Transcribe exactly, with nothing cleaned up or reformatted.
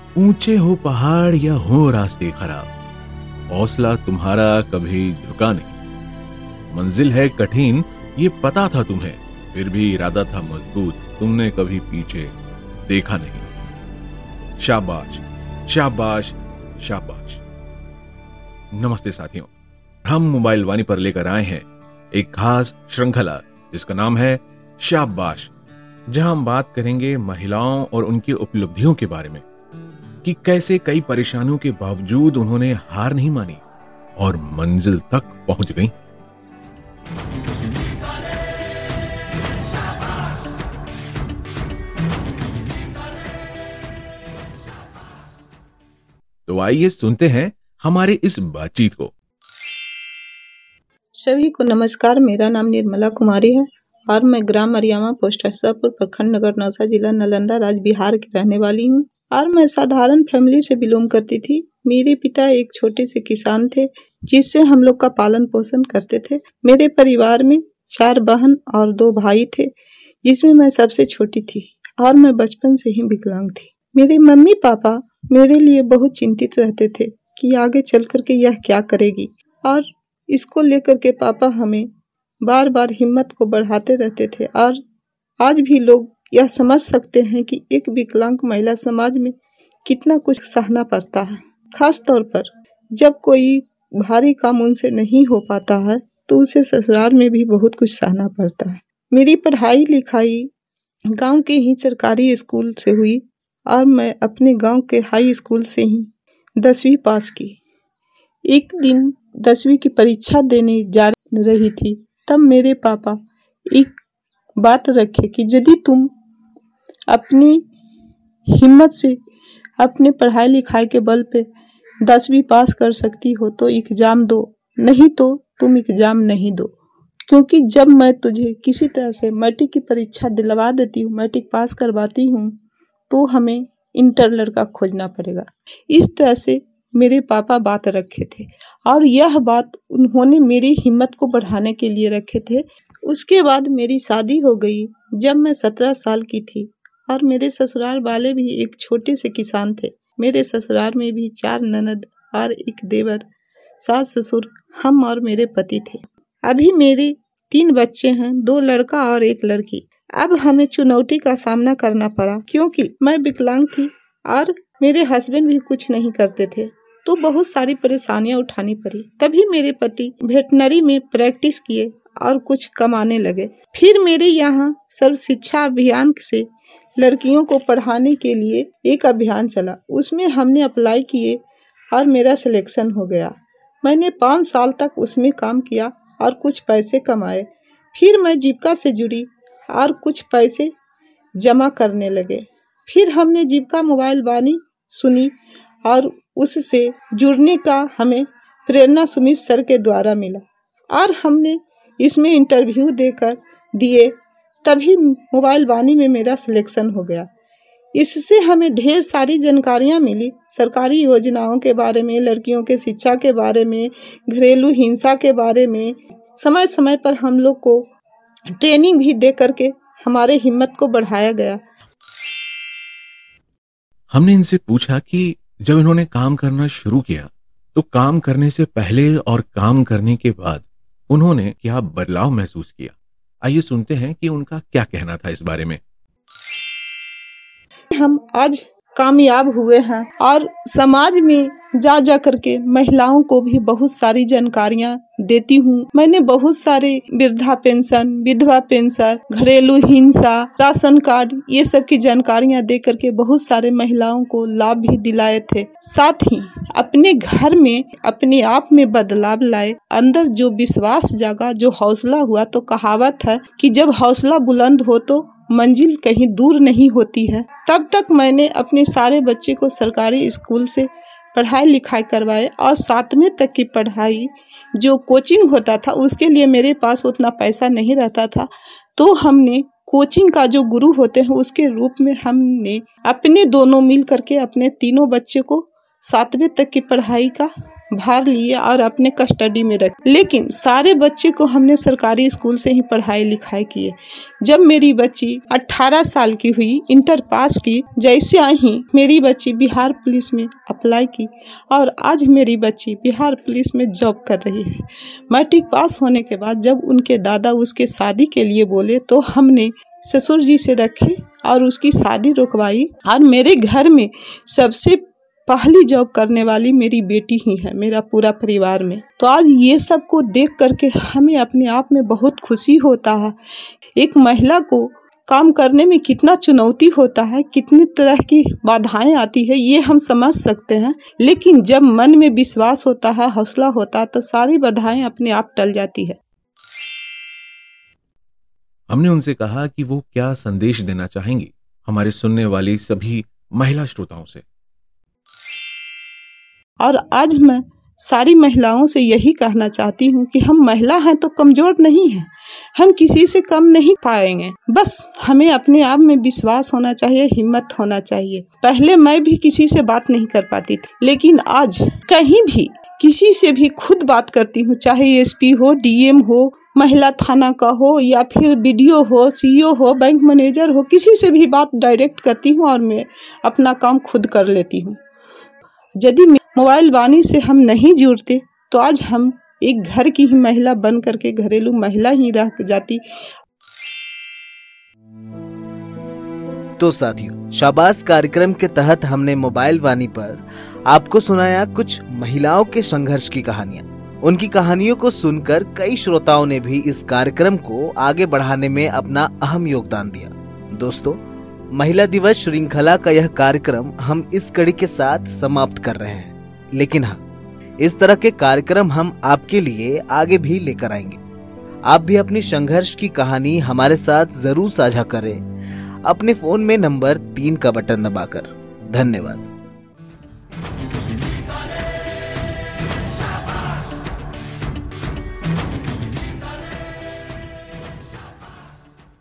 ऊंचे हो पहाड़ या हो रास्ते खराब, हौसला तुम्हारा कभी झुका नहीं। मंजिल है कठिन ये पता था तुम्हें, फिर भी इरादा था मजबूत, तुमने कभी पीछे देखा नहीं। शाबाश शाबाश शाबाश। नमस्ते साथियों, हम मोबाइल वाणी पर लेकर आए हैं एक खास श्रृंखला जिसका नाम है शाबाश, जहां हम बात करेंगे महिलाओं और उनकी उपलब्धियों के बारे में कि कैसे कई परेशानियों के बावजूद उन्होंने हार नहीं मानी और मंजिल तक पहुंच गईं। तो आइए सुनते हैं हमारे इस बातचीत को। सभी को नमस्कार। मेरा नाम निर्मला कुमारी है और मैं ग्राम अरियामा, पोस्ट हर्षापुर, प्रखंड नगर नौसा, जिला नालंदा, राज्य बिहार की रहने वाली हूँ। और मैं साधारण फैमिली से बिलोंग करती थी। मेरे पिता एक छोटे से किसान थे जिससे हम लोग का पालन पोषण करते थे। मेरे परिवार में चार बहन और दो भाई थे, जिसमें मैं सबसे छोटी थी और मैं बचपन से ही विकलांग थी। मेरे मम्मी पापा मेरे लिए बहुत चिंतित रहते थे कि आगे चल करके यह क्या करेगी, और इसको लेकर के पापा हमें बार बार हिम्मत को बढ़ाते रहते थे। और आज भी लोग यह समझ सकते हैं कि एक विकलांग महिला समाज में कितना कुछ सहना पड़ता है। खास तौर पर जब कोई भारी काम उनसे नहीं हो पाता है तो उसे ससुराल में भी बहुत कुछ सहना पड़ता है। मेरी पढ़ाई लिखाई गांव के ही सरकारी स्कूल से हुई और मैं अपने गांव के हाई स्कूल से ही दसवीं पास की। एक दिन दसवीं की परीक्षा देने जा रही थी, तब मेरे पापा एक बात रखे कि यदि तुम अपनी हिम्मत से अपने पढ़ाई लिखाई के बल पे दसवीं पास कर सकती हो तो एग्जाम दो, नहीं तो तुम एग्जाम नहीं दो, क्योंकि जब मैं तुझे किसी तरह से मैट्रिक की परीक्षा दिलवा देती हूँ, मैट्रिक पास करवाती हूँ, तो हमें इंटर लड़का खोजना पड़ेगा। इस तरह से मेरे पापा बात रखे थे और यह बात उन्होंने मेरी हिम्मत को बढ़ाने के लिए रखे थे। उसके बाद मेरी शादी हो गई जब मैं सत्रह साल की थी और मेरे ससुराल वाले भी एक छोटे से किसान थे। मेरे ससुराल में भी चार ननद और एक देवर, सास ससुर, हम और मेरे पति थे। अभी मेरे तीन बच्चे हैं, दो लड़का और एक लड़की। अब हमें चुनौती का सामना करना पड़ा क्योंकि मैं विकलांग थी और मेरे हस्बैंड भी कुछ नहीं करते थे, तो बहुत सारी परेशानियां उठानी पड़ी। तभी मेरे पति वेटनरी में प्रैक्टिस किए और कुछ कमाने लगे। फिर मेरे यहाँ सर्व शिक्षा अभियान से लड़कियों को पढ़ाने के लिए एक अभियान चला, उसमें हमने अप्लाई किए और मेरा सिलेक्शन हो गया। मैंने पाँच साल तक उसमें काम किया और कुछ पैसे कमाए। फिर मैं जीविका से जुड़ी और कुछ पैसे जमा करने लगे। फिर हमने जीविका मोबाइल वाणी सुनी और उससे जुड़ने का हमें प्रेरणा सुमित सर के द्वारा मिला और हमने इसमें इंटरव्यू देकर दिए, तभी मोबाइल वाणी में मेरा सिलेक्शन हो गया। इससे हमें ढेर सारी जानकारियां मिली, सरकारी योजनाओं के बारे में, लड़कियों के शिक्षा के बारे में, घरेलू हिंसा के बारे में। समय समय पर हम लोग को ट्रेनिंग भी दे करके हमारे हिम्मत को बढ़ाया गया। हमने इनसे पूछा कि जब इन्होंने काम करना शुरू किया तो काम करने से पहले और काम करने के बाद उन्होंने क्या बदलाव महसूस किया। आइए सुनते हैं कि उनका क्या कहना था इस बारे में। हम आज कामयाब हुए हैं और समाज में जा जा करके महिलाओं को भी बहुत सारी जानकारियां देती हूँ। मैंने बहुत सारे वृद्धा पेंशन, विधवा पेंशन, घरेलू हिंसा, राशन कार्ड, ये सब की जानकारियां दे करके बहुत सारे महिलाओं को लाभ भी दिलाए थे। साथ ही अपने घर में अपने आप में बदलाव लाए, अंदर जो विश्वास जागा, जो हौसला हुआ। तो कहावत है कि जब हौसला बुलंद हो तो मंजिल कहीं दूर नहीं होती है। तब तक मैंने अपने सारे बच्चे को सरकारी स्कूल से पढ़ाई लिखाई करवाए और सातवें तक की पढ़ाई जो कोचिंग होता था उसके लिए मेरे पास उतना पैसा नहीं रहता था, तो हमने कोचिंग का जो गुरु होते हैं उसके रूप में हमने अपने दोनों मिल करके अपने तीनों बच्चे को सातवें तक की पढ़ाई का भार लिए और अपने कस्टडी में रखे। लेकिन सारे बच्चे को हमने सरकारी स्कूल से ही पढ़ाई लिखाई किए। जब मेरी बच्ची अठारह साल की हुई, इंटर पास की, जैसे ही मेरी बच्ची बिहार पुलिस में अप्लाई की और आज मेरी बच्ची बिहार पुलिस में जॉब कर रही है। मैट्रिक पास होने के बाद जब उनके दादा उसके शादी के लिए बोले तो हमने ससुर जी से रखे और उसकी शादी रुकवाई। और मेरे घर में सबसे पहली जॉब करने वाली मेरी बेटी ही है, मेरा पूरा परिवार में। तो आज ये सब को देख करके हमें अपने आप में बहुत खुशी होता है। एक महिला को काम करने में कितना चुनौती होता है, कितनी तरह की बाधाएं आती है, ये हम समझ सकते हैं। लेकिन जब मन में विश्वास होता है, हौसला होता है, तो सारी बाधाएं अपने आप टल जाती है। हमने उनसे कहा कि वो क्या संदेश देना चाहेंगी हमारे सुनने वाली सभी महिला श्रोताओं से। और आज मैं सारी महिलाओं से यही कहना चाहती हूँ कि हम महिला हैं तो कमजोर नहीं हैं, हम किसी से कम नहीं पाएंगे। बस हमें अपने आप में विश्वास होना चाहिए, हिम्मत होना चाहिए। पहले मैं भी किसी से बात नहीं कर पाती थी, लेकिन आज कहीं भी किसी से भी खुद बात करती हूँ, चाहे एसपी हो, डीएम हो, महिला थाना का हो या फिर बीडीओ हो, सीईओ हो, बैंक मैनेजर हो, किसी से भी बात डायरेक्ट करती हूँ और मैं अपना काम खुद कर लेती हूँ। यदि मोबाइल वाणी से हम नहीं जुड़ते तो आज हम एक घर की ही महिला बन करके घरेलू महिला ही रह जाती। तो साथियों, शाबाश कार्यक्रम के तहत हमने मोबाइल वाणी पर आपको सुनाया कुछ महिलाओं के संघर्ष की कहानियां। उनकी कहानियों को सुनकर कई श्रोताओं ने भी इस कार्यक्रम को आगे बढ़ाने में अपना अहम योगदान दिया। दोस्तों, महिला दिवस श्रृंखला का यह कार्यक्रम हम इस कड़ी के साथ समाप्त कर रहे हैं, लेकिन हाँ, इस तरह के कार्यक्रम हम आपके लिए आगे भी लेकर आएंगे। आप भी अपनी संघर्ष की कहानी हमारे साथ जरूर साझा करें अपने फोन में नंबर तीन का बटन दबाकर। धन्यवाद।